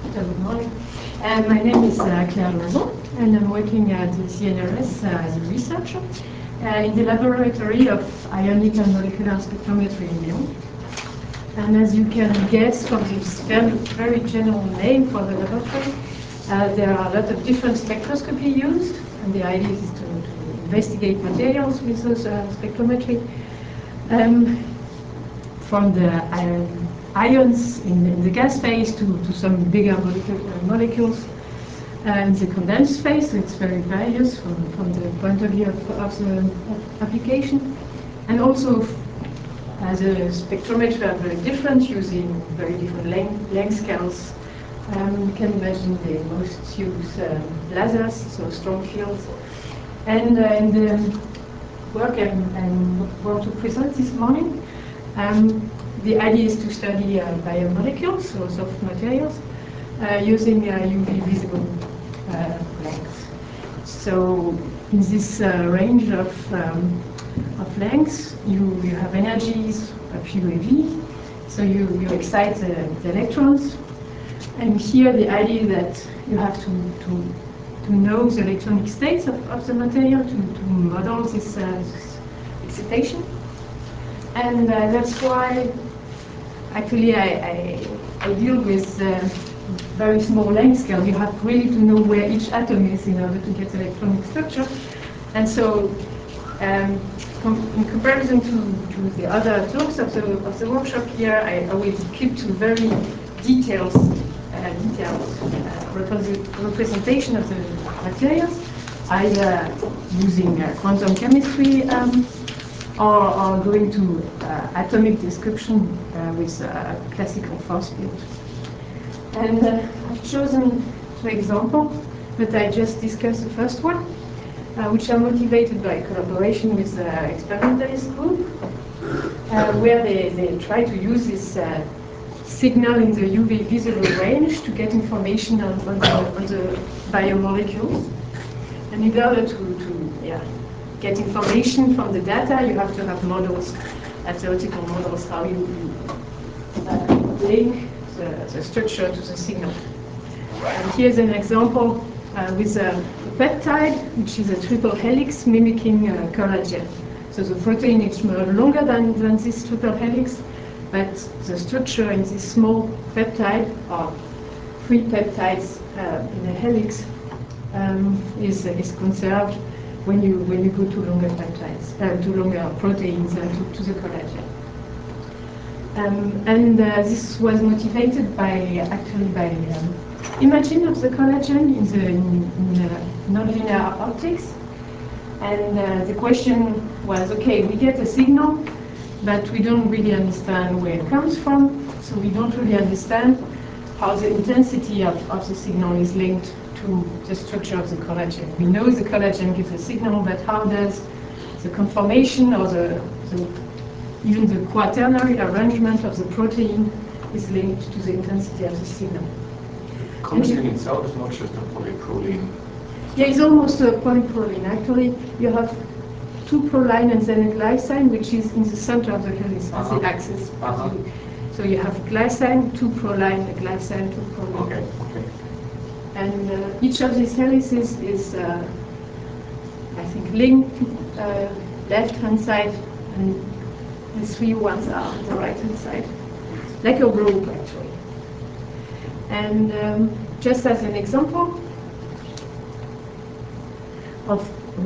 Good morning. My name is Claire Loison, and I'm working at the CNRS as a researcher in the laboratory of ionic and molecular spectrometry in Lyon. And as you can guess from this very general name for the laboratory, there are a lot of different spectroscopy used, and the idea is to investigate materials with those spectrometry. From the ions in the gas phase to some bigger molecules in the condensed phase, so it's very various from the point of view of the application. And also, the spectrometry are very different, using very different length scales. You can imagine they most use lasers, so strong fields. And in the work I want to present this morning, the idea is to study biomolecules, so soft materials, using UV visible lengths. So in this range of lengths, you have energies of UAV, so you excite the electrons. And here the idea that you have to know the electronic states of the material to model this excitation. And that's why actually I deal with very small length scale. You have really to know where each atom is in order to get electronic structure. And so in comparison to the other talks of the workshop here, I will keep to very detailed representation of the materials, either using quantum chemistry or going to atomic description with classical force field. And I've chosen two examples, but I just discussed the first one, which are motivated by collaboration with the experimentalist group, where they try to use this signal in the UV visible range to get information on the biomolecules. And in order to get information from the data, you have to have models, theoretical models, how you link the structure to the signal. And here's an example with a peptide, which is a triple helix mimicking collagen. So the protein is longer than this triple helix, but the structure in this small peptide, or 3 peptides in a helix, is conserved when you go to longer peptides, to longer proteins, to the collagen. And this was motivated by imaging of the collagen in nonlinear optics. And the question was, okay, we get a signal, but we don't really understand where it comes from, so we don't really understand how the intensity of the signal is linked to the structure of the collagen. We know the collagen gives a signal, but how does the conformation or even the quaternary arrangement of the protein is linked to the intensity of the signal? Collagen itself is not just a polyproline. Yeah, it's almost a polyproline. Actually, you have 2 proline and then a glycine, which is in the center of the helix, as the axis. So you have glycine, 2 proline, a glycine, 2 proline. Okay. And each of these helices is, I think, linked left-hand side, and the 3 ones are on the right-hand side, like a rope, actually. And just as an example of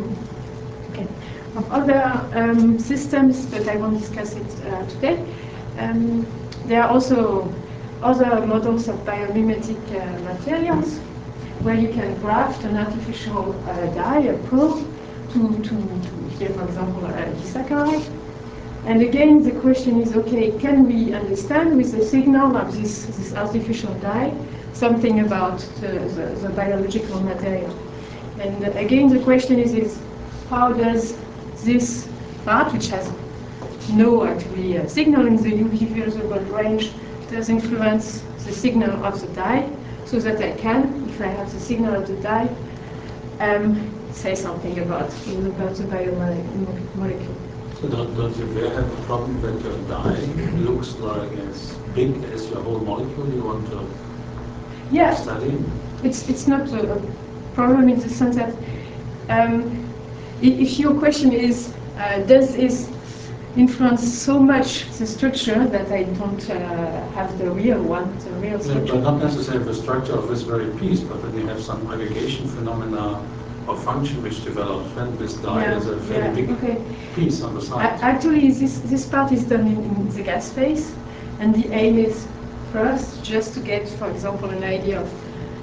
other systems, but I won't discuss it today, there are also other models of biomimetic materials, where you can graft an artificial dye, a probe, to here, for example, a disaccharide. And again, the question is, okay, can we understand with the signal of this artificial dye something about the biological material? And again, the question is how does this part, which has no actually signal in the UV visible range, does influence the signal of the dye, so that I can, if I have the signal of the dye, say something about the biomolecule. So don't you there have a problem that your dye looks like as big as your whole molecule you want to? Yeah. study? It's not a problem in the sense that if your question is, does this influence so much the structure that I don't have the real one, the real structure? But not necessarily the structure of this very piece, but then you have some aggregation phenomena of function which develops when this die is a very big piece on the side. Actually, this part is done in the gas phase, and the aim is first just to get, for example, an idea of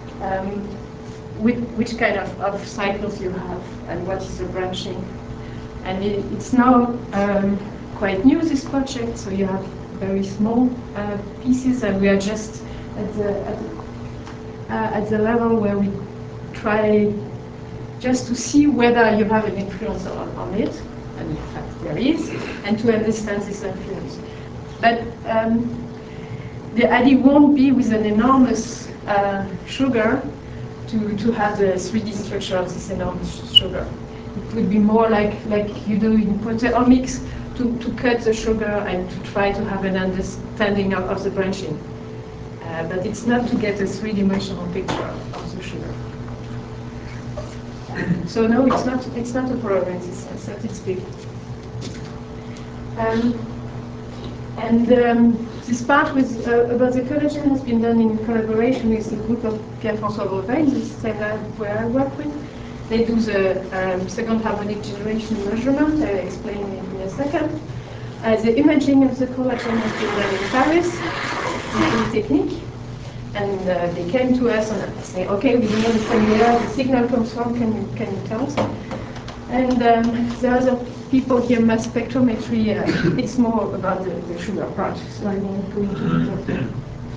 which kind of cycles you have and what is the branching. And it's now quite new, this project, so you have very small pieces, and we are just at the level where we try just to see whether you have an influence on it, and in fact there is, and to understand this influence. But the idea won't be with an enormous sugar to have the 3D structure of this enormous sugar. It would be more like you do in proteomics, to cut the sugar and to try to have an understanding of the branching. But it's not to get a three-dimensional picture of the sugar. So no, it's not a problem in this sense that it's big. This part about the collagen has been done in collaboration with the group of Pierre-François Brevet, the same lab where I work with. They do the second harmonic generation measurement, I'll explain in a second. The imaging of the collagen has been done in Paris, in Polytechnique. And they came to us and say, okay, we don't understand where the signal comes from, can you tell us? And there are other people here, mass spectrometry, it's more about the sugar part, so I won't go into detail.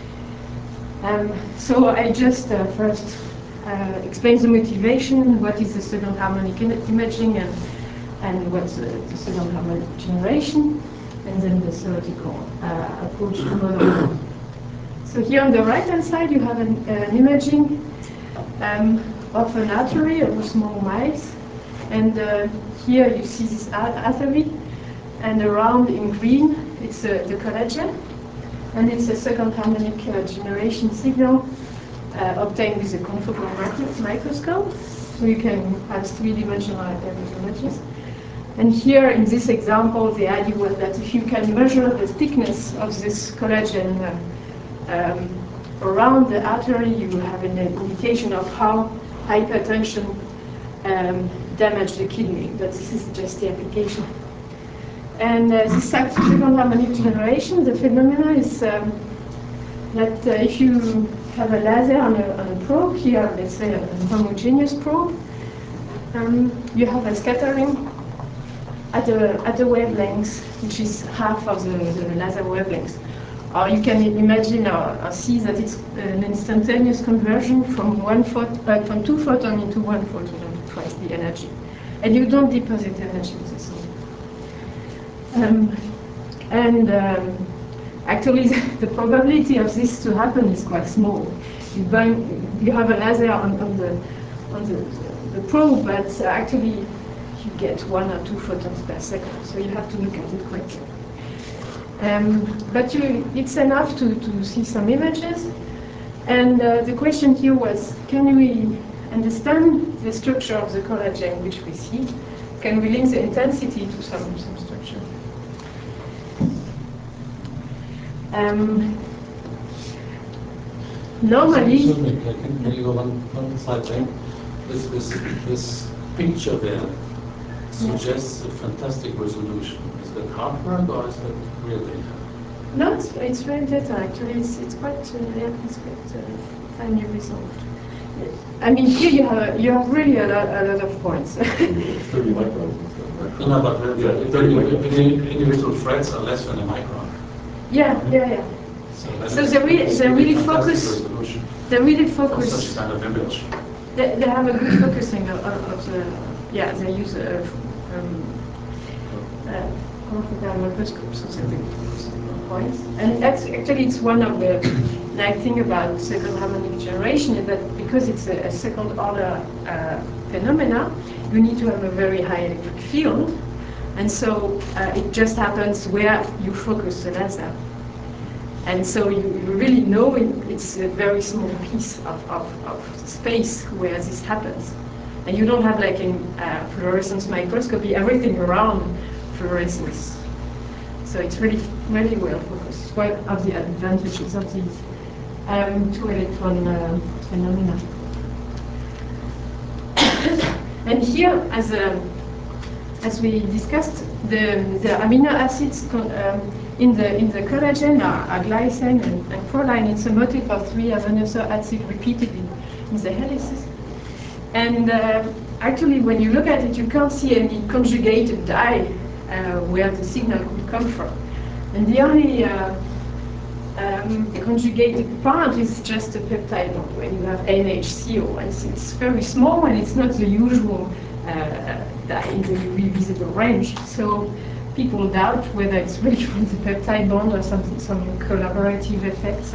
So I just first explain the motivation, what is the second harmonic imaging, and what's the second harmonic generation, and then the theoretical approach to modeling. So here on the right-hand side, you have an imaging of an artery of a small mice. And here you see this artery, and around in green, it's the collagen. And it's a second harmonic generation signal obtained with a confocal microscope. So you can have three-dimensional images. And here, in this example, the idea was that if you can measure the thickness of this collagen around the artery, you have an indication of how hypertension damage the kidney, but this is just the application. And this second harmonic generation, the phenomena is that if you have a laser on a probe, here let's say a homogeneous probe, you have a scattering at a wavelength which is half of the laser wavelength. Or you can imagine or see that it's an instantaneous conversion from from 2 photons into 1 photon, twice the energy. And you don't deposit energy with the sound. Actually, the probability of this to happen is quite small. You have a laser on the probe, but actually you get 1 or 2 photons per second. So you have to look at it quite carefully. But it's enough to see some images. And the question here was, can we understand the structure of the collagen which we see? Can we link the intensity to some structure? Normally... Can you go one slide back? This picture there suggests a fantastic resolution. Is that artwork or is that real data? No, it's real data. Actually, it's quite finely resolved. I mean, here you have really a lot of points. 30 microns. No, but individual threads are less than a micron. Yeah. So they really focus. They really focus. Such kind of image. They have a good focusing of the. Yeah, they use confocal microscopes, so they really focus on points. And actually, it's one of the nice thing about second harmonic generation is that because it's a second order phenomena, you need to have a very high electric field, and so it just happens where you focus the laser. And so you really know it's a very small piece of space where this happens. And you don't have, like in fluorescence microscopy, everything around fluorescence. So it's really, really well focused. It's one of the advantages of these two-electron phenomena. And here, as we discussed, the amino acids in the collagen are glycine and proline. It's a motif of 3 amino acids repeated in the helices. And actually, when you look at it, you can't see any conjugated dye where the signal could come from. And the only conjugated part is just a peptide bond when you have NHCO. And it's very small and it's not the usual dye in the UV visible range. So people doubt whether it's really from the peptide bond or some collaborative effects.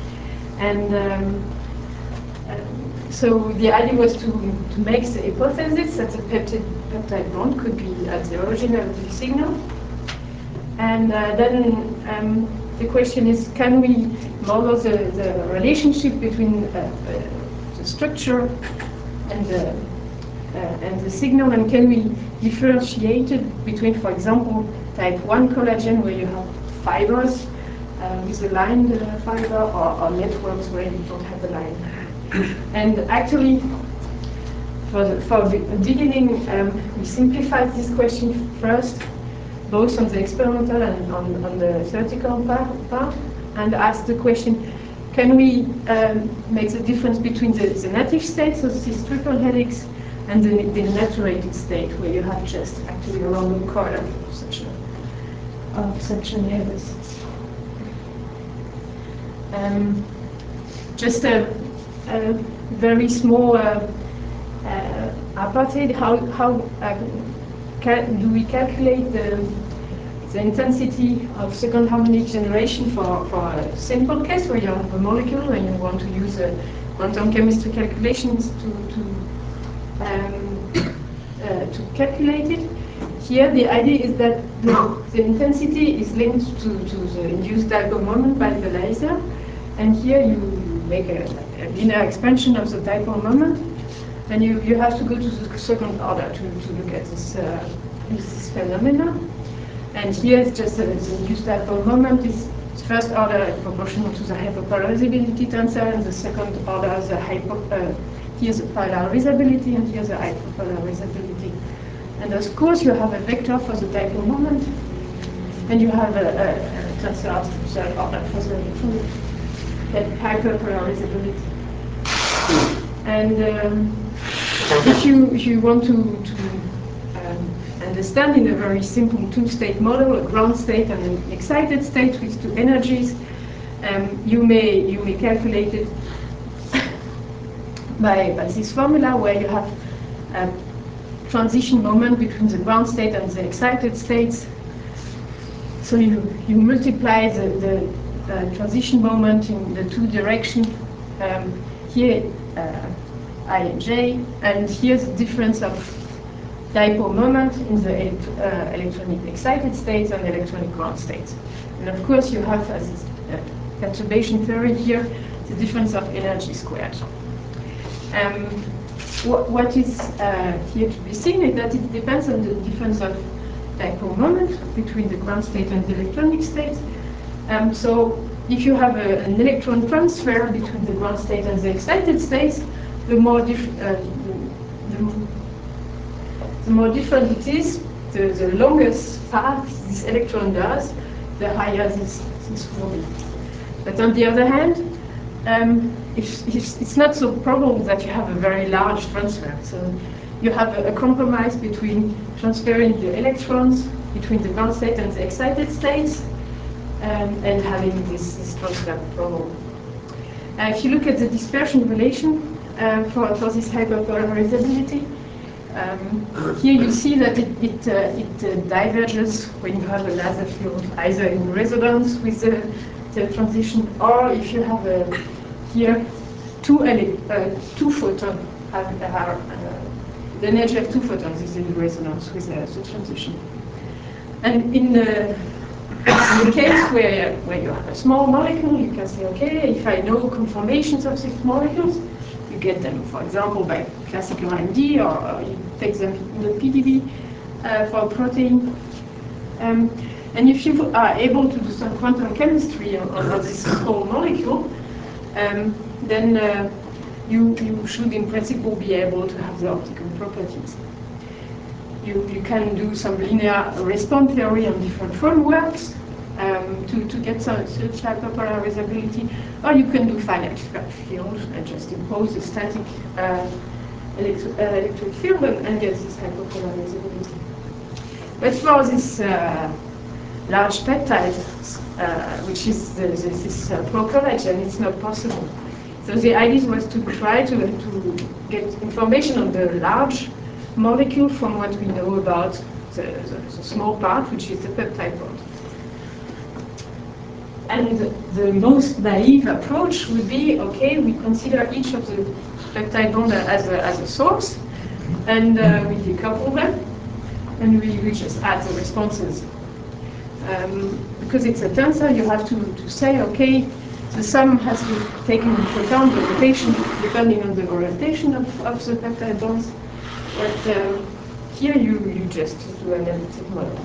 So the idea was to make the hypothesis that the peptide bond could be at the origin of the signal. And then the question is, can we model the relationship between the structure and the signal, and can we differentiate it between, for example, type 1 collagen where you have fibers with a lined fiber, or networks where you don't have a line. And actually, for the beginning, we simplified this question first, both on the experimental and on the theoretical part, and asked the question, can we make the difference between the native state, so this triple helix, and the denaturated state, where you have just actually a random corner of such an helix. Just a very small apartheid. How do we calculate the intensity of second harmonic generation for a simple case where you have a molecule and you want to use quantum chemistry calculations to calculate it? Here, the idea is that the intensity is linked to the induced dipole moment by the laser, and here you make a linear expansion of the dipole moment, and you have to go to the second order to look at this phenomena. And here it's just the induced dipole moment is first order proportional to the hyperpolarizability tensor, and the second order is here's the polarizability, and here's the hyperpolarizability. And of course you have a vector for the dipole moment, and you have a tensor of third order for the hyperpolarizability. And if you want to understand in a very simple two-state model, a ground state and an excited state with two energies, you may calculate it by this formula where you have a transition moment between the ground state and the excited states. So you multiply the transition moment in the two directions. Here I and j, and here's the difference of dipole moment in the electronic excited states and electronic ground states. And of course you have, as perturbation theory here, the difference of energy squared. What is here to be seen is that it depends on the difference of dipole moment between the ground state and the electronic state. So if you have an electron transfer between the ground state and the excited states, the more different it is, the longest path this electron does, the higher this will be. But on the other hand, it's not so probable that you have a very large transfer. So you have a compromise between transferring the electrons between the ground state and the excited states, and having this transfer problem. If you look at the dispersion relation for this hyperpolarizability, here you see that it diverges when you have a laser field, either in resonance with the transition, or if you have here two photons the energy of two photons is in resonance with the transition. And In the case where you have a small molecule, you can say, okay, if I know conformations of these molecules, you get them, for example, by classical RMD, or you take them in the PDB for a protein. And if you are able to do some quantum chemistry on this small molecule, then you should, in principle, be able to have the optical properties. You can do some linear response theory on different frameworks to get such hyperpolarizability, or you can do finite field and just impose a static electric field and get this hyperpolarizability. But for this large peptide, which is this pro-collagen, it's not possible. So the idea was to try to get information on the large molecule from what we know about the small part, which is the peptide bond. And the most naive approach would be, okay, we consider each of the peptide bond as a source, and we decouple them, and we just add the responses. Because it's a tensor, you have to say, okay, the sum has to take into account the rotation, depending on the orientation of the peptide bonds. But here you just do an elliptic model.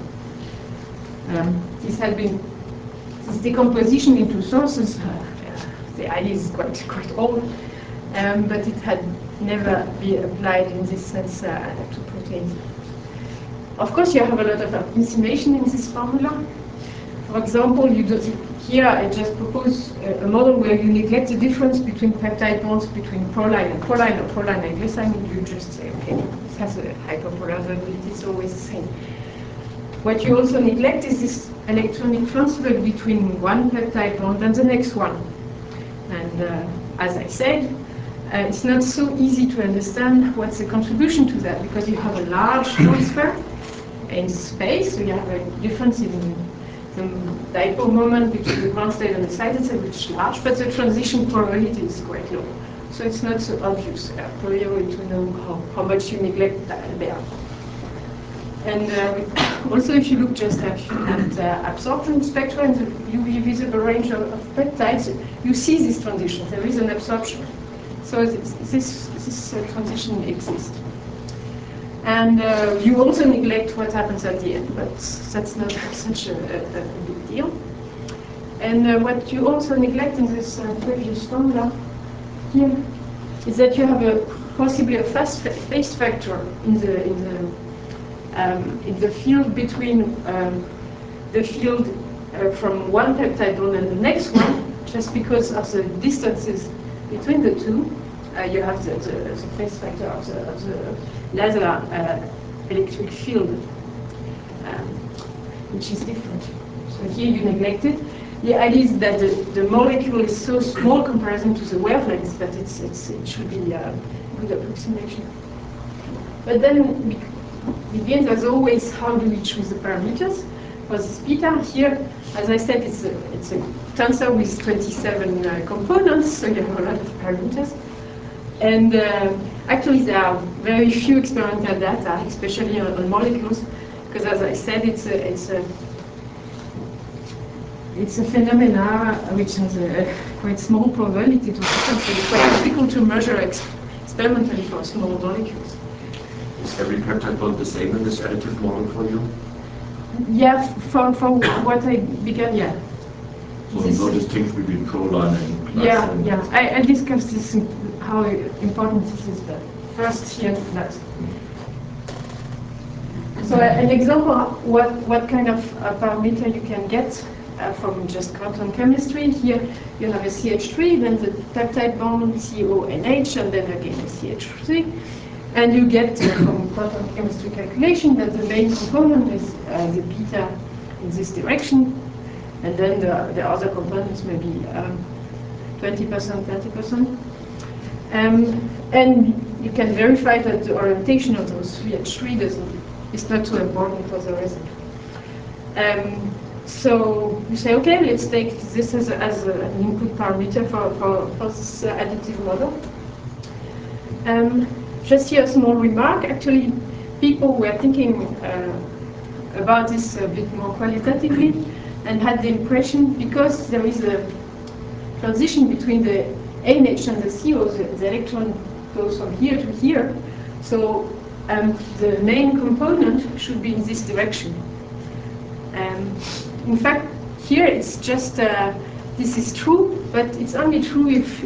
This decomposition into sources, the idea is quite old, but it had never been applied in this sense to proteins. Of course, you have a lot of approximation in this formula. For example, here I just propose a model where you neglect the difference between peptide bonds between proline and proline, or proline and glycine. You just say, okay, this has a hyperpolarizability, it's always the same. What you also neglect is this electronic transfer between one peptide bond and the next one. And as I said, it's not so easy to understand what's the contribution to that, because you have a large transfer in space, so you have a difference in the dipole moment between the ground state and the side state, which is large, but the transition probability is quite low. So it's not so obvious a priori to know how much you neglect there. And also, if you look just at absorption spectra in the UV visible range of peptides, you see this transition. There is an absorption. So this transition exists. And you also neglect what happens at the end, but that's not such a big deal. And what you also neglect in this previous formula here is that you have possibly a phase factor in the field between the field from one peptide bond and the next one, just because of the distances between the two. You have the phase factor of the laser electric field, which is different. So here you neglect it. The idea is that the molecule is so small comparison to the wavelengths that it should be a good approximation. But then begins, as always, how do we choose the parameters? For this beta here, as I said, it's a tensor with 27 components, so you have a lot of parameters. And actually, there are very few experimental data, especially on molecules, because, as I said, it's a phenomena which has a quite small probability to happen, so it's quite difficult to measure experimentally for small molecules. Is every peptide bond the same in this additive model for you? Yeah, for what I began, yeah. So no distinction between proline and glycine? Yeah. I discussed this, how important this is, but first here, that. So an example of what kind of parameter you can get from just quantum chemistry. Here you have a CH3, then the peptide bond CONH, and then again a CH3. And you get from quantum chemistry calculation that the main component is the beta in this direction, and then the other components may be 20%, 30%. And you can verify that the orientation of those CH3 is not too important for the result. So you say, okay, let's take this as an input parameter for this additive model. Just here a small remark. Actually, people were thinking about this a bit more qualitatively. and had the impression, because there is a transition between the NH and the CO, the electron goes from here to here, so the main component should be in this direction. In fact, here it's just, this is true, but it's only true if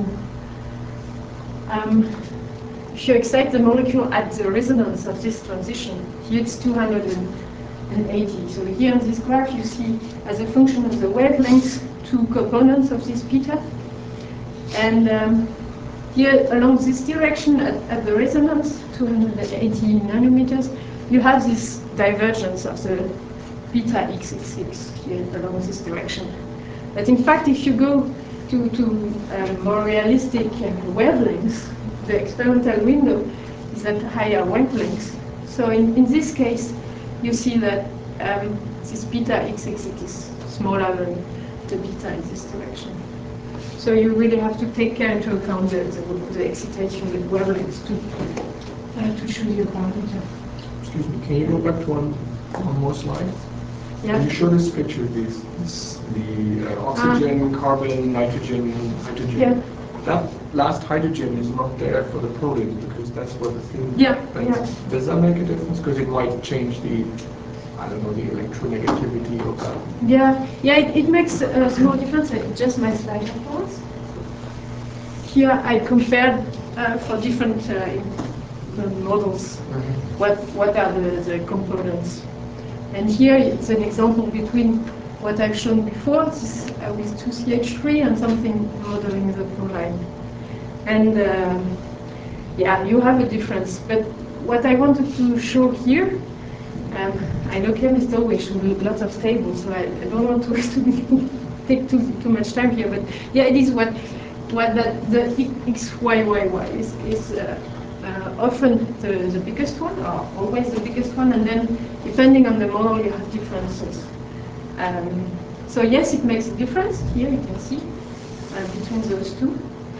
you excite the molecule at the resonance of this transition. Here it's 280. So here on this graph you see, as a function of the wavelength, two components of this beta. And here along this direction at the resonance, 280 nanometers, you have this divergence of the beta XXX here along this direction. But in fact, if you go to more realistic wavelengths, the experimental window is at higher wavelengths. So in this case, you see that this beta XXX is smaller than the beta in this direction. So you really have to take care into account the excitation with wavelengths to show you about it. Excuse me, can you go back to one more slide? Yeah. Can you show this picture, the oxygen, carbon, nitrogen, hydrogen? Yeah. That last hydrogen is not there for the protein because that's what the thing. Yeah. Does that make a difference? Because it might change the, I don't know, the electronegativity of that. Yeah, it makes a small difference. I adjust my slide afterwards. Here I compared for different models what are the components. And here it's an example between what I've shown before, this, with 2CH3 and something modeling the proline. And yeah, you have a difference. But what I wanted to show here, I know chemists always show lots of tables, so I don't want to take too much time here. But yeah, it is what the XYYY is often the biggest one, or always the biggest one, and then depending on the model, you have differences. So yes, it makes a difference. Here you can see between those two.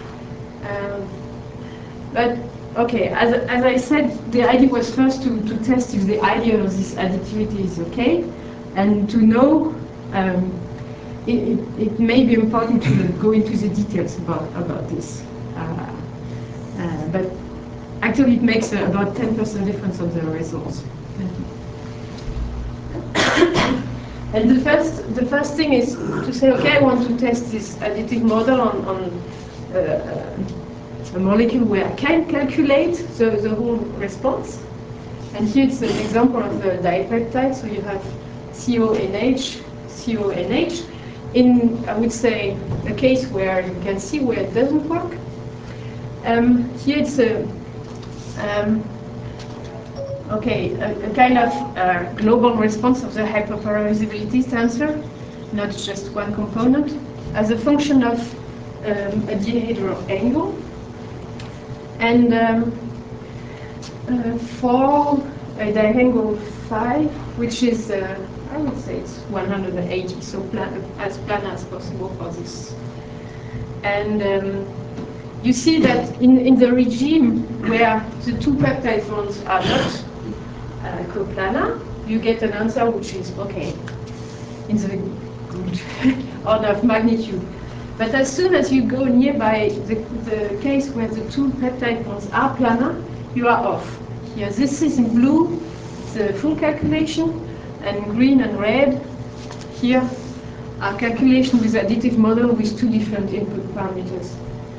But okay, as I said, the idea was first to test if the idea of this additivity is okay, and to know it may be important to go into the details about this. But actually, it makes about 10% difference on the results. And the first thing is to say, okay, I want to test this additive model on a molecule where I can calculate the whole response. And here it's an example of a dipeptide. So you have CONH, CONH. In, I would say, a case where you can see where it doesn't work. Here it's a kind of global response of the hyperpolarizability tensor, not just one component, as a function of a dihedral angle. And for a diangle 5, which is, I would say it's 180, so as planar as possible for this. And you see that in the regime where the two peptide bonds are not coplanar, you get an answer which is okay, in the good order of magnitude. But as soon as you go nearby the case where the two peptide bonds are planar, you are off. Here, this is in blue, the full calculation, and green and red, here, are calculation with additive model with two different input parameters.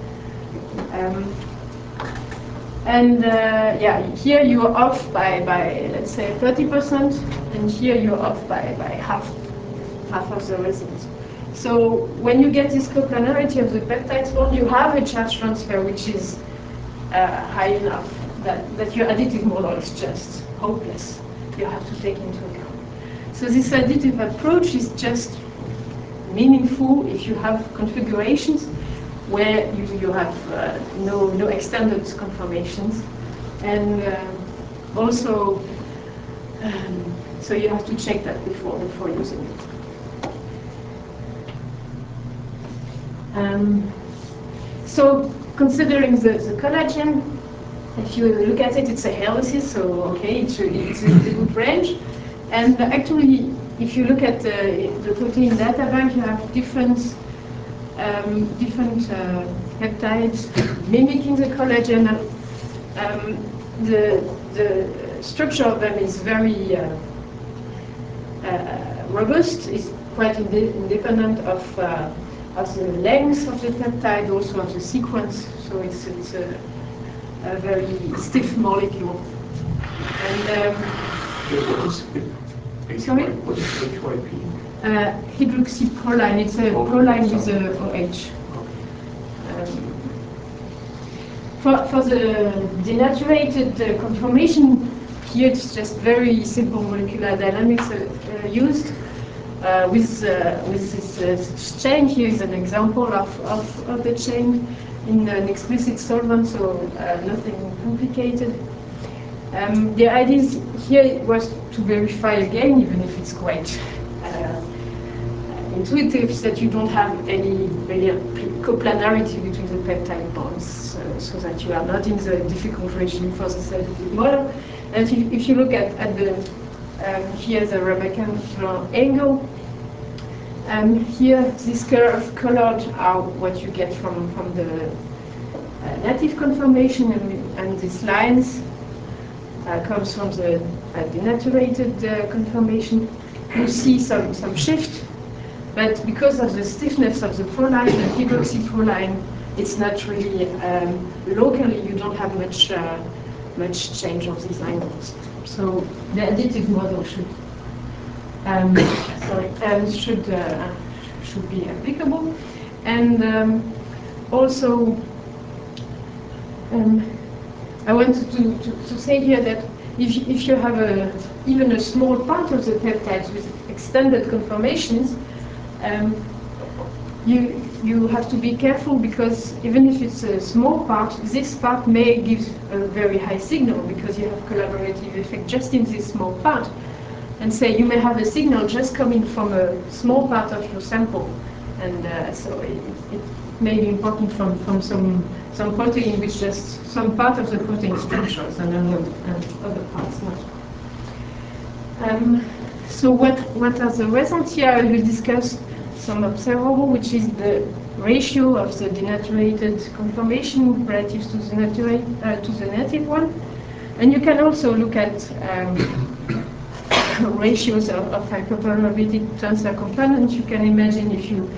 Yeah, here you are off by let's say 30%, and here you're off by half of the results. So when you get this coplanarity of the peptides bond, you have a charge transfer which is high enough that your additive model is just hopeless. You have to take into account. So this additive approach is just meaningful if you have configurations where you have no extended conformations, and also so you have to check that before using it. So considering the collagen, if you look at it, it's a helices, so okay, it's a good range. And actually, if you look at the protein data bank, you have different peptides mimicking the collagen. The structure of them is very robust. It's quite independent of the length of the peptide, also of the sequence. So it's a very stiff molecule. And sorry? What is HYP? Hydroxyproline. It's a proline with a OH. For the denaturated conformation, here it's just very simple molecular dynamics used. With this chain, here is an example of the chain in an explicit solvent, so nothing complicated. The idea here was to verify again, even if it's quite intuitive, that you don't have any coplanarity between the peptide bonds, so that you are not in the difficult regime for the sedative model. And if you look at the here the Ramakrishnan angle, here this curve colored are what you get from the native conformation, and these lines comes from the denaturated conformation. You see some shift, but because of the stiffness of the proline, the hydroxyproline, it's not really locally. You don't have much change of these angles. So the additive model should should be applicable, and also I wanted to say here that if you have even a small part of the peptides with extended conformations, you have to be careful, because even if it's a small part, this part may give a very high signal, because you have collaborative effect just in this small part. And say you may have a signal just coming from a small part of your sample, and so it may be important from some protein which just some part of the protein structures and other parts not. So what are the results here? I will discuss some observable, which is the ratio of the denaturated conformation relative to the native one, and you can also look at ratios of hyperpermeability transfer components. You can imagine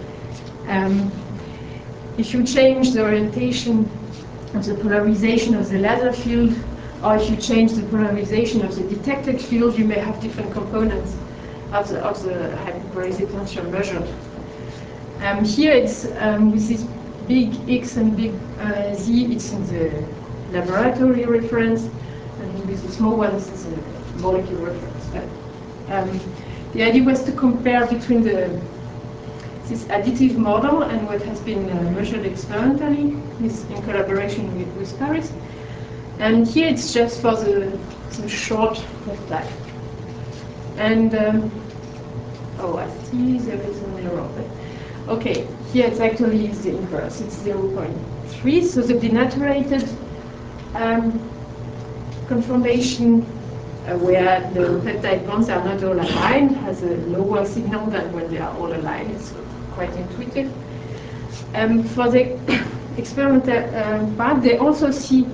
if you change the orientation of the polarization of the laser field, or if you change the polarization of the detected field, you may have different components of the hyperpolarization transfer measured. Here it's with this big X and big Z, it's in the laboratory reference, and with the small ones, it's a molecular reference. But the idea was to compare between this additive model and what has been measured experimentally in collaboration with Paris. And here it's just for the short peptide. And I see there is an error. But okay, here it's actually the inverse. It's 0.3. So the denaturated conformation, where the peptide bonds are not all aligned, has a lower signal than when they are all aligned. It's quite intuitive. For the experimental part, they also see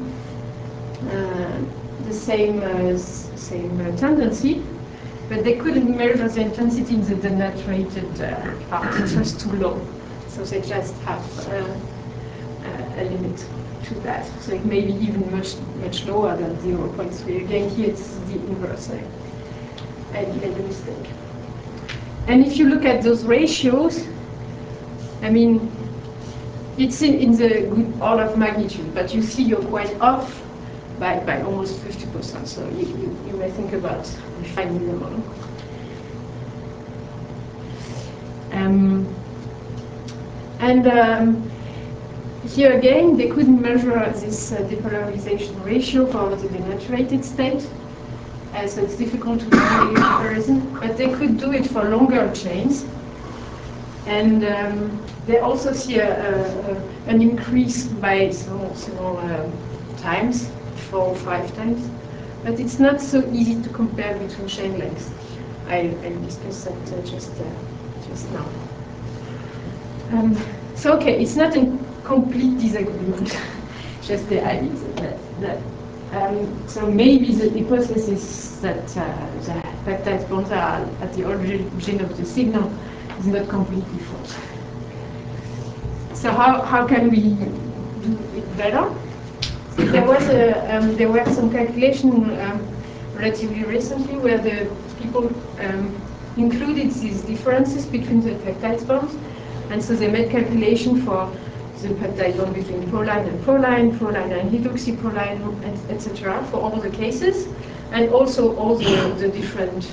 the same tendency, but they couldn't measure the intensity in the denaturated part. It was too low, so they just have a limit to that. So it may be even much lower than 0.3. Again, here it's the inverse. I made a mistake. And if you look at those ratios, I mean, it's in the good order of magnitude, but you see you're quite off by almost 50%. So you may think about refining the model. Here again, they couldn't measure this depolarization ratio for the denaturated state, so it's difficult to do a comparison, but they could do it for longer chains. And they also see an increase by small times, 4 or 5 times, but it's not so easy to compare between chain lengths. I discussed that just now. So okay, it's not a complete disagreement, just the idea that so maybe the hypothesis that the peptide bonds are at the origin of the signal is not completely false. So how can we do it better? There were some calculation relatively recently where the people included these differences between the peptide bonds, and so they made calculation for the peptide bond between proline and proline, proline and hydroxyproline, etc. for all the cases, and also all the different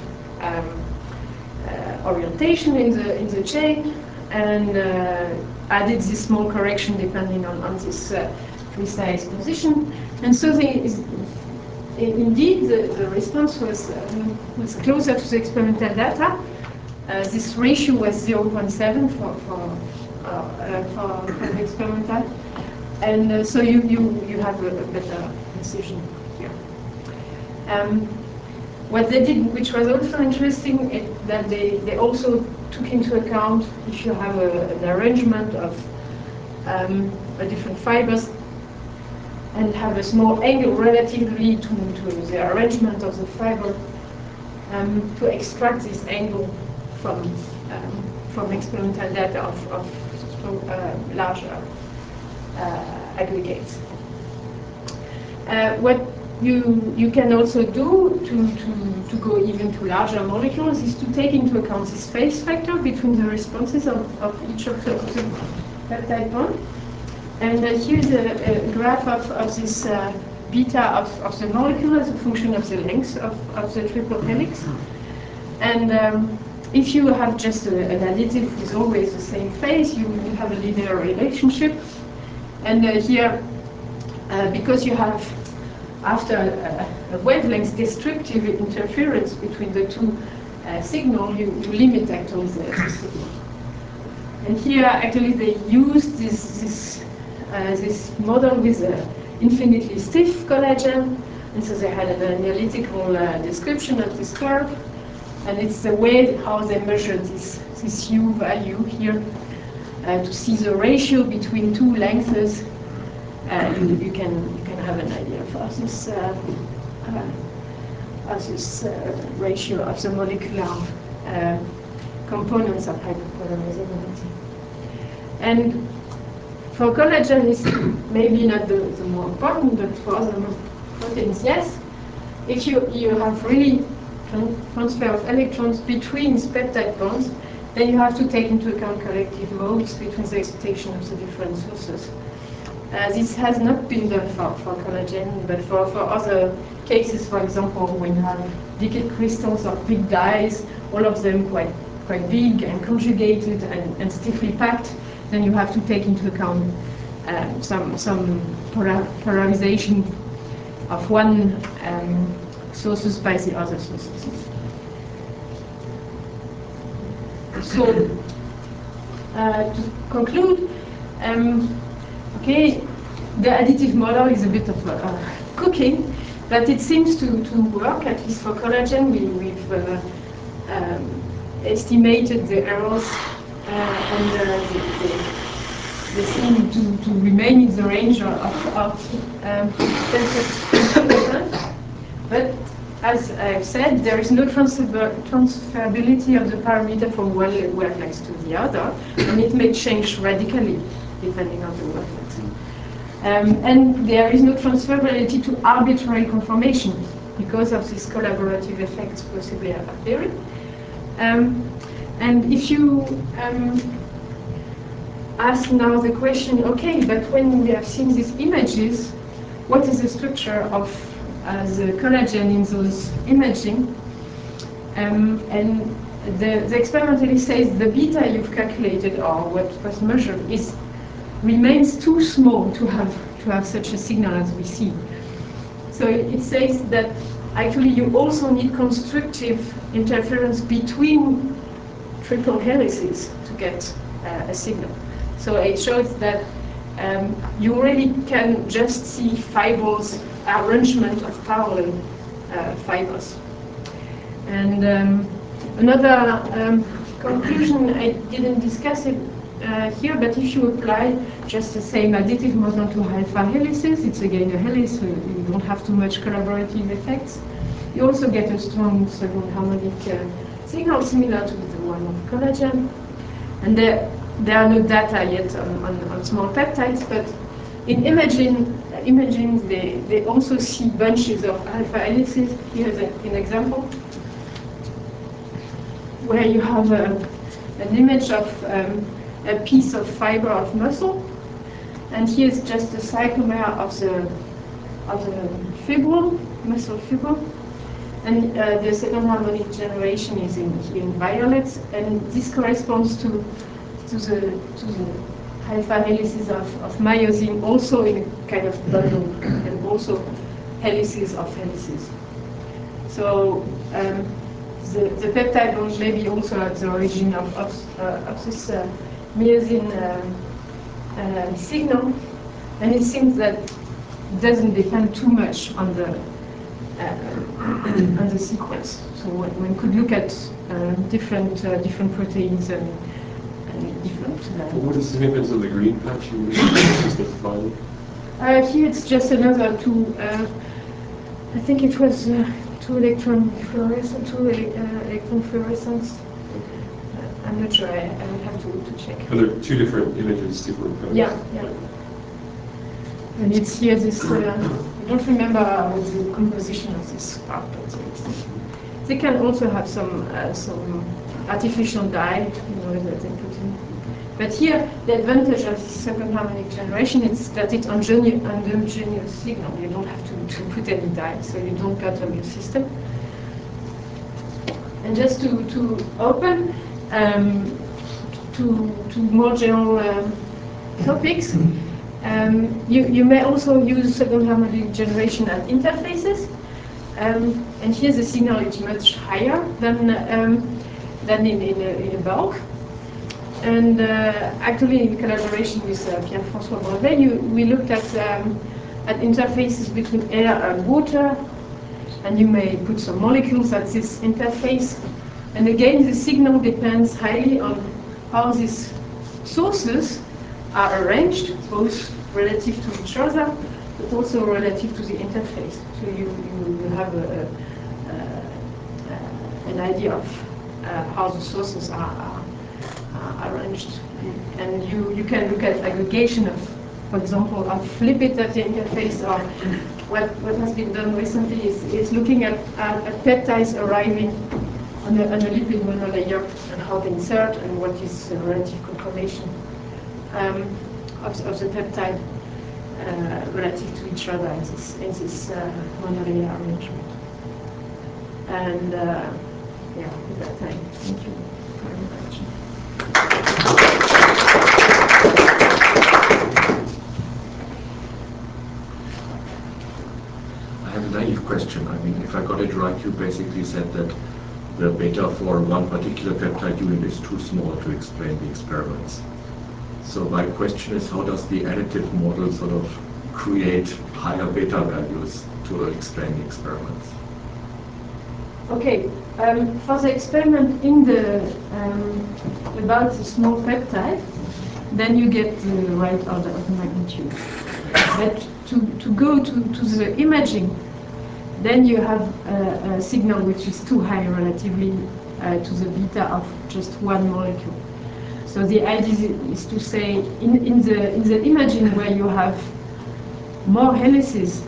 orientation in the chain, and added this small correction depending on this precise position. And so indeed the response was closer to the experimental data. This ratio was 0.7 for the experimental, and so you have a better precision here. What they did, which was also interesting, is that they also took into account if you have an arrangement of different fibers and have a small angle relatively to the arrangement of the fiber, to extract this angle from experimental data of larger aggregates. What you can also do to go even to larger molecules is to take into account this phase factor between the responses of each of the peptide bonds. And here's a graph of this beta of the molecule as a function of the length of the triple helix. And if you have just an additive with always the same phase, you have a linear relationship. And here, because you have, after a wavelength destructive interference between the two signals, you limit actually the signal. And here, actually, they used this model with infinitely stiff collagen, and so they had an analytical description of this curve. And it's the way how they measure this U value here to see the ratio between two lengths. You can have an idea of this ratio of the molecular components of hyperpolarizability. And for collagen, it's maybe not the more important, but for other proteins, yes. If you have really transfer of electrons between peptide bonds, then you have to take into account collective modes between the excitation of the different sources. This has not been done for collagen, but for other cases, for example, when you have decayed crystals or big dyes, all of them quite big and conjugated and stiffly packed, then you have to take into account some polarization of one sources by the other sources. So, to conclude, okay, the additive model is a bit of cooking, but it seems to work, at least for collagen. We've estimated the errors, and they seem to remain in the range of 10%. But as I've said, there is no transferability of the parameter from one wavelength to the other, and it may change radically depending on the wavelength. And there is no transferability to arbitrary conformation because of these collaborative effects possibly appearing. And if you ask now the question, okay, but when we have seen these images, what is the structure of the collagen in those imaging? And the experimentalist says the beta you've calculated, or what was measured, remains too small to have such a signal as we see. So it says that actually you also need constructive interference between triple helices to get a signal. So it shows that you really can just see fibers, arrangement of parallel fibers. And Another conclusion, I didn't discuss it here, but if you apply just the same additive model to alpha helices, it's again a helix, so you don't have too much collaborative effects. You also get a strong second harmonic signal similar to the one of collagen. And there are no data yet on small peptides, but in imaging they also see bunches of alpha helices. Here's an example where you have an image of a piece of fiber of muscle, and here's just a cyclomer of the fibril, muscle fibril, and the second harmonic generation is in violet, and this corresponds to the alpha helices of myosin, also in a kind of bundle, and also helices of helices. So the peptide bond may be also at the origin of this myosin signal, and it seems that it doesn't depend too much on the sequence. So one could look at different proteins and different. What is the significance of the green patch? Just the final? Here it's just another two. I think it was two electron fluorescence. I'm not sure. I would have to check. And there are two different images, different colors. Yeah. And it's here this. I don't remember the composition of this part, but they can also have some artificial dye, that they put in. But here, the advantage of the second harmonic generation is that it's homogeneous signal. You don't have to put any dye, so you don't perturb your system. And just to open to more general topics, you may also use second harmonic generation at interfaces. And here the signal is much higher than in a bulk. And actually, in collaboration with Pierre-François Brevet, we looked at interfaces between air and water, and you may put some molecules at this interface. And again, the signal depends highly on how these sources are arranged, both relative to each other, but also relative to the interface. So you have an idea of how the sources are arranged. And you can look at aggregation of, for example, of lipid at the interface, or what has been done recently is looking at peptides arriving on a lipid monolayer and how they insert and what is the relative conformation of the peptide relative to each other in this monolayer arrangement. And with that time, thank you very much. I have a naive question. I mean, if I got it right, you basically said that the beta for one particular peptide unit is too small to explain the experiments. So my question is, how does the additive model sort of create higher beta values to explain the experiments? Okay, for the experiment in the about the small peptide, then you get the right order of magnitude. But to go to the imaging, then you have a signal which is too high relatively to the beta of just one molecule. So the idea is to say in the imaging where you have more helices,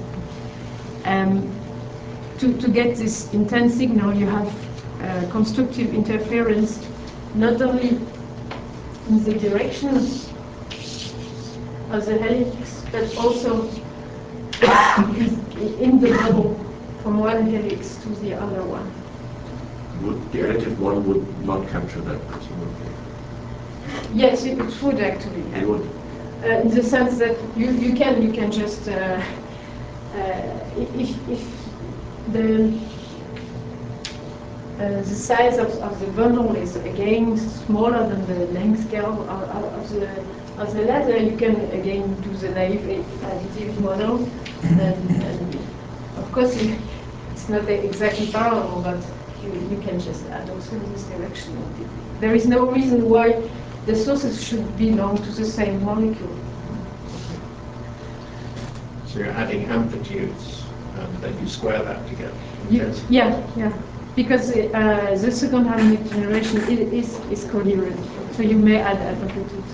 to get this intense signal, you have constructive interference not only in the direction of the helix, but also in the bubble from one helix to the other one. The additive model would not capture that, presumably? Yes, it would actually. It would? In the sense that you can just if the size of the bundle is again smaller than the length scale of the laser, you can again do the naive additive model, and of course it's not exactly parallel, but you can just add also in this direction. There is no reason why the sources should belong to the same molecule. So you're adding amplitudes, and then you square that together. Yeah. Because the second harmonic generation is coherent, so you may add amplitudes.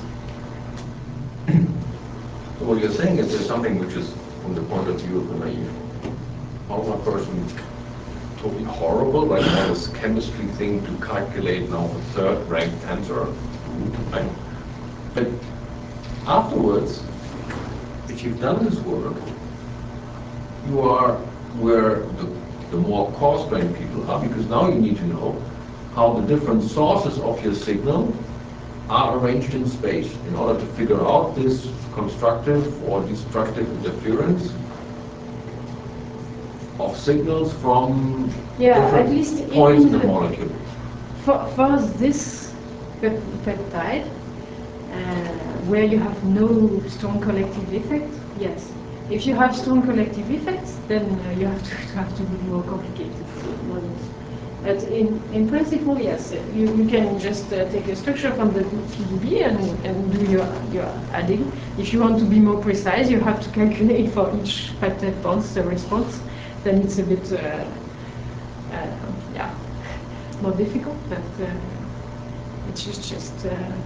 So what you're saying is there's something which is, from the point of view of the naive Alma person, totally horrible, like all this chemistry thing to calculate now a third-ranked tensor, right? But afterwards, if you've done this work, you are where the more coarse-grained people are, because now you need to know how the different sources of your signal are arranged in space in order to figure out this constructive or destructive interference of signals from at least different points in the molecule. For this peptide, where you have no strong collective effect, yes. If you have strong collective effects, then you have to do more complicated models. But in principle, yes, you can just take a structure from the PDB and do your adding. If you want to be more precise, you have to calculate for each peptide bonds the response. Then it's a bit more difficult, but it's just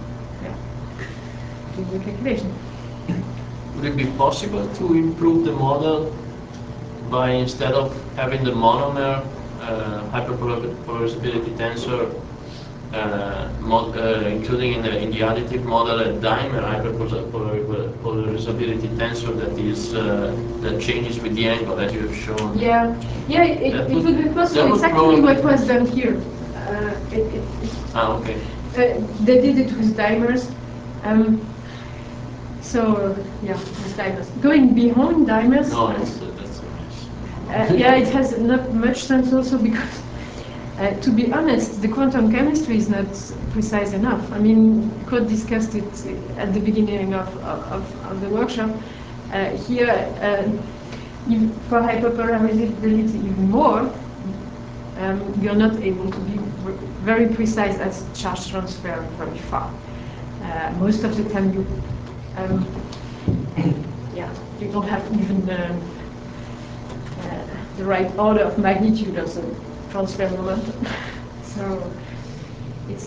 doing the calculation. Would it be possible to improve the model by, instead of having the monomer hyperpolarizability tensor, including in the additive model a dimer hyperpolarizability tensor that changes with the angle, as you have shown? It would be possible. It's actually what was done here. Okay. They did it with dimers. With dimers. Going beyond dimers. No, that's nice. It has not much sense also because, to be honest, the quantum chemistry is not precise enough. I mean, Claude discussed it at the beginning of the workshop. Here, for hyperpolarizability even more, you're not able to be very precise as charge transfer very far. Most of the time you don't have even the right order of magnitude of the transfer momentum. So it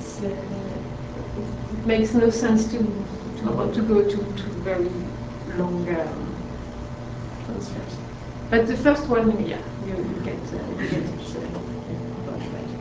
makes no sense to want to go to very long transfers. But the first one, you get it much better.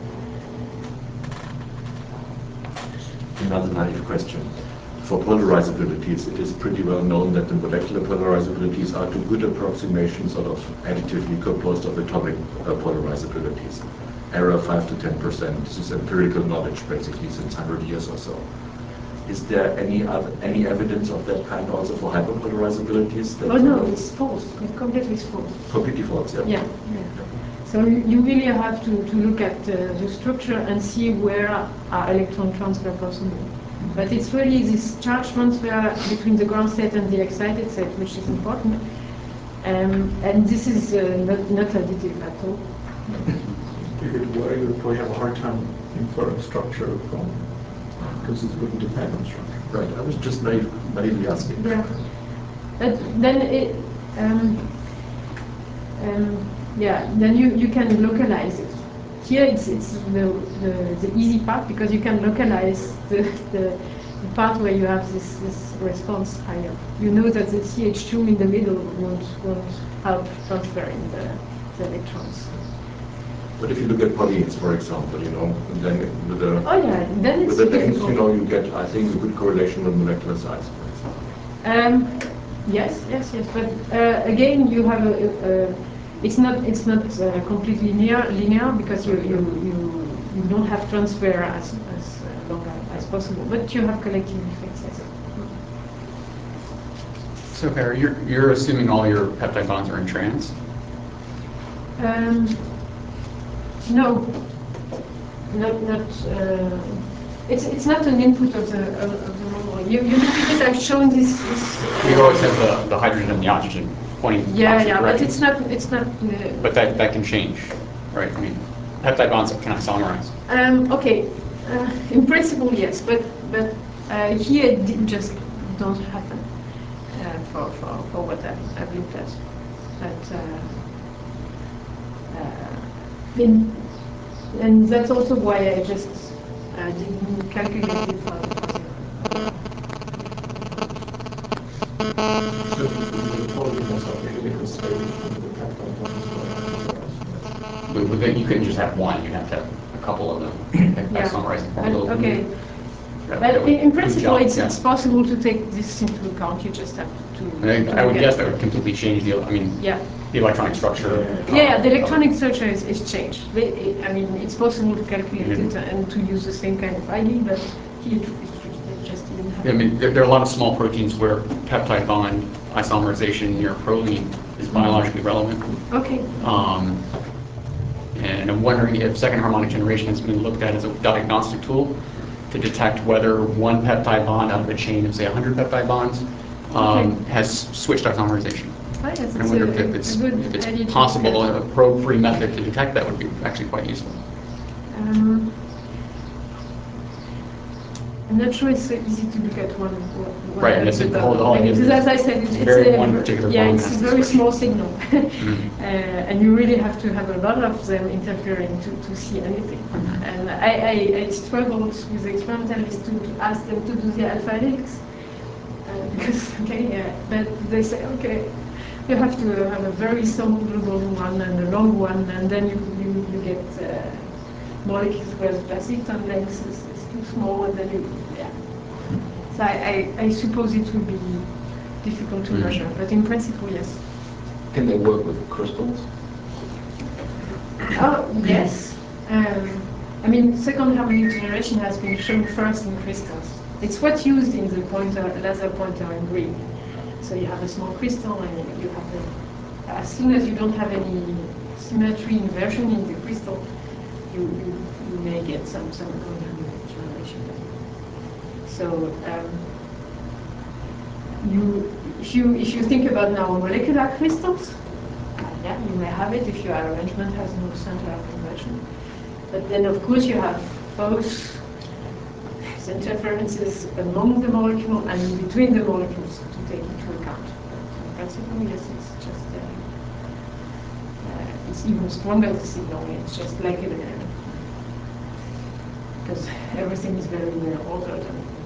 Another naive question. For polarizabilities, it is pretty well known that the molecular polarizabilities are to good approximation sort of additively composed of atomic polarizabilities. Error 5 to 10%. This is empirical knowledge basically since 100 years or so. Is there any evidence of that kind also for hyperpolarizabilities? No, it's false. It's completely false. Completely false, yeah. Yeah. So you really have to look at the structure and see where are electron transfer possible. But it's really this charge transfer between the ground state and the excited state which is important. And this is not additive at all. Why you would probably have a hard time inferring structure from, because it wouldn't depend on structure. Right, I was just naively asking. Yeah. But then then you can localize it. Here it's the easy part because you can localize the part where you have this response higher. You know that the CH2 in the middle won't help transferring the electrons. But if you look at polyenes, for example, then with the then it's with the length, difficult. you get, I think, a good correlation with molecular size, for example. Yes. But again, you have it's not completely linear because you don't have transfer as long as possible, but you have collective effects. Yes. So, Perry, you're assuming all your peptide bonds are in trans? No, not. It's not an input of the model. You look at it. I've shown this. You always have the hydrogen and the oxygen pointing. Yeah, but it's not. But that can change, right? I mean, peptide bonds can isomerize. Okay, in principle, yes, but here it just don't happen for what I've looked at. But and that's also why I just didn't calculate it for So the probably most likely to stay from the peptide bonds But then you couldn't just have one, you'd have to have a couple of them isomerized. Okay. That But would in do principle, job, it's yeah. possible to take this into account. You just have to. I would guess that would completely change the, Yeah. the electronic structure. Yeah, the electronic structure is changed. I mean, it's possible to calculate Mhm. it and to use the same kind of ID, but here it just didn't happen. I mean, there are a lot of small proteins where peptide bond isomerization near proline is biologically relevant. Okay. And I'm wondering if second harmonic generation has been looked at as a diagnostic tool to detect whether one peptide bond out of a chain of, say, 100 peptide bonds has switched isomerization. Oh, yes, I wonder if it's possible, a probe-free method to detect that would be actually quite useful. I'm not sure it's so easy to look at one. Right, and it's the whole idea. Because as I said, it's very one particular yeah, bond it's a has to very switch. small signal, and you really have to have a lot of them interfering to see anything. And I struggled with the experimentalists to ask them to do the alpha helix because but they say you have to have a very small global one and a long one, and then you get molecules where the Placiton length is too small, and then So I suppose it would be difficult to measure, but in principle, yes. Can they work with crystals? Oh, yes. I mean, second harmonic generation has been shown first in crystals. It's what's used in the laser pointer in green. So you have a small crystal, and you have as soon as you don't have any symmetry inversion in the crystal, you may get some second harmonic generation. So if you think about now molecular crystals, you may have it if your arrangement has no center of inversion. But then, of course, you have both interferences among the molecule and in between the molecules to take into account. But in principle, yes, it's just it's even stronger, the signal. It's just like because everything is very ordered.